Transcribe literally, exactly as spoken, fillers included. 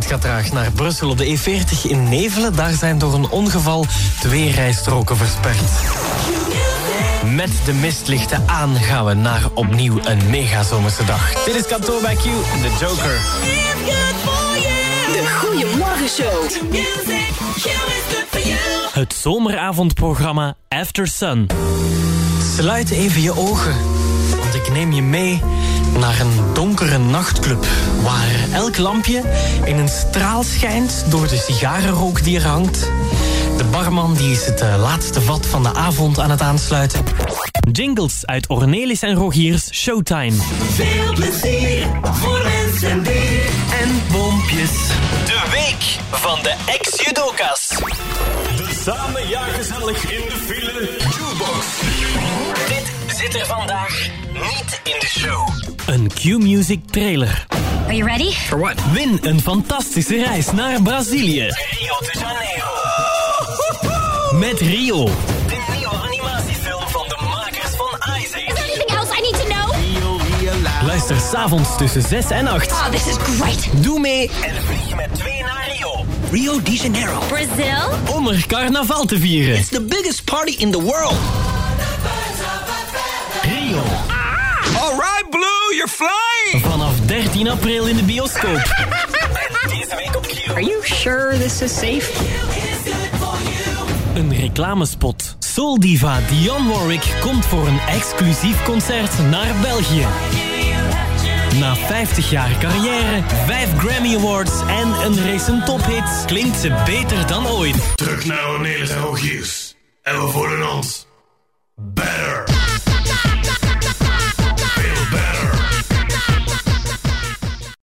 gaat traag naar Brussel op de E veertig in Nevelen. Daar zijn door een ongeval twee rijstroken versperd. Met de mistlichten aan gaan we naar opnieuw een megazomerse dag. Dit is kantoor bij Q, de Joker. De Goeiemorgenshow. Het zomeravondprogramma After Sun. Sluit even je ogen, want ik neem je mee naar een donkere nachtclub, waar elk lampje in een straal schijnt door de sigarenrook die er hangt. De barman die is het uh, laatste vat van de avond aan het aansluiten. Jingles uit Ornelis en Rogiers Showtime. Veel plezier voor mens en dier. En boompjes. De week van de ex-judoka's. De samen ja gezellig in de file Jukebox. Dit zit er vandaag niet in de show. Een Q-Music trailer. Are you ready? For what? Win een fantastische reis naar Brazilië. Rio de Janeiro. Met Rio. De nieuwe animatiefilm van de makers van Isaac. Is there anything else I need to know? Luister 's avonds tussen zes en acht. Oh, this is great. Doe mee en vlieg met twee naar Rio. Rio de Janeiro. Brazil? Om er carnaval te vieren. It's the biggest party in the world. Rio. Ah! All right, Blue, you're flying. Vanaf dertien april in de bioscoop. En deze week op Q. Are you sure this is safe? Een reclamespot. Soul diva Dionne Warwick komt voor een exclusief concert naar België. Na vijftig jaar carrière, vijf Grammy Awards en een race tophit klinkt ze beter dan ooit. Terug naar Ornelis en Rogiers. En we voelen ons better.